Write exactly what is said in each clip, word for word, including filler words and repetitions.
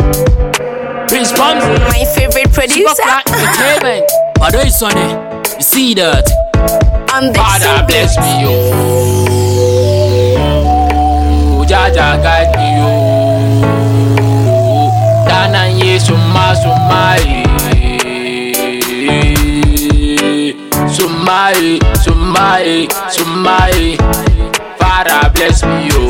Prince Pumsy, My favorite producer. Superfly Entertainment. Father is on it. You see that? I'm the Father bless me, oh. Jaja guide me, oh. Dana ye summa summa eh. Summa eh, summa eh, summa eh. Father bless me, oh.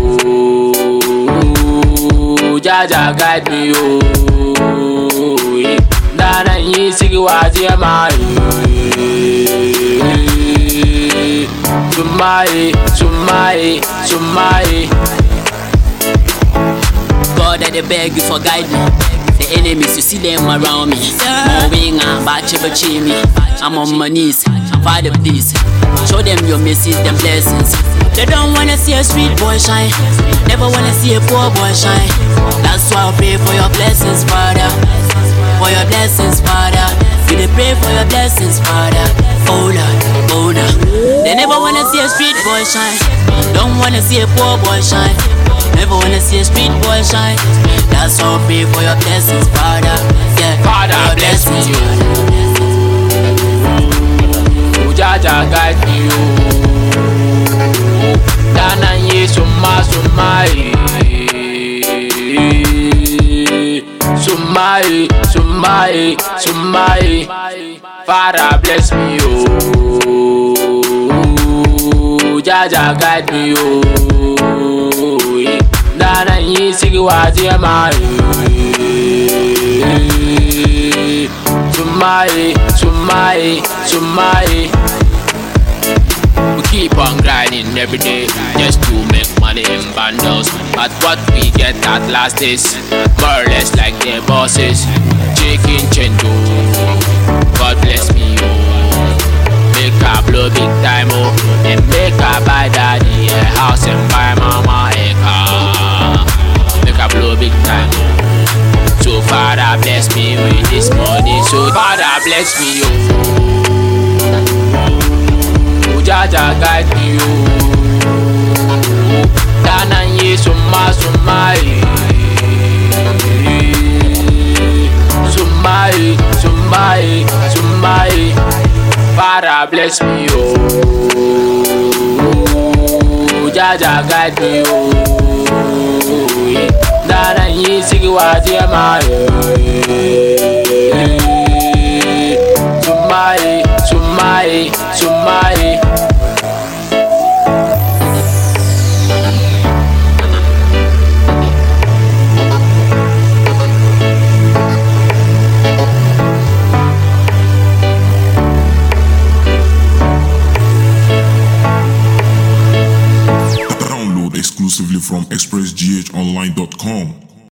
Jaja guide me, oh. Dana ye sigi waji ama eh. Sumai, Sumai, Sumai. God, I beg you for guide me. The enemies, you see them around me. More wing and batch me. I'm on my knees, Father please. Show them your mercies, them blessings. They don't wanna see a street boy shine. Never wanna see a poor boy shine. That's why I pray for your blessings, Father. For your blessings, Father. We dey pray for your blessings, Father. Oh Lord, oh Lord. They never wanna see a street boy shine. Don't wanna see a poor boy shine. Never wanna see a street boy shine. That's why I pray for your blessings, Father. Yeah, Father bless me, you. Jaja guide me, you. Dana ye summa summa eh. Sumai, Sumai, Sumai. Father bless me, oh. Jaja guide me, oh. Dana ye sigi waji ama eh. Sumai, Sumai, Sumai. We keep on grinding every day just to make money in bundles. But what we get at last is more or less like their bosses. Chicken chendo, God bless me, oh. Make her blow big time, oh. And make her buy daddy a house and buy mama a car. Make her blow big time, oh. So Father bless me with this money. So Father bless me, oh. Jaja guide me, oh. Dana ye summa summa eh. Summa eh, summa eh, summa eh. Father bless me, oh. Jaja guide me, oh. Dana ye sigi waji ama eh. Summa eh, summa eh, summa eh. Download exclusively from express g h online dot com.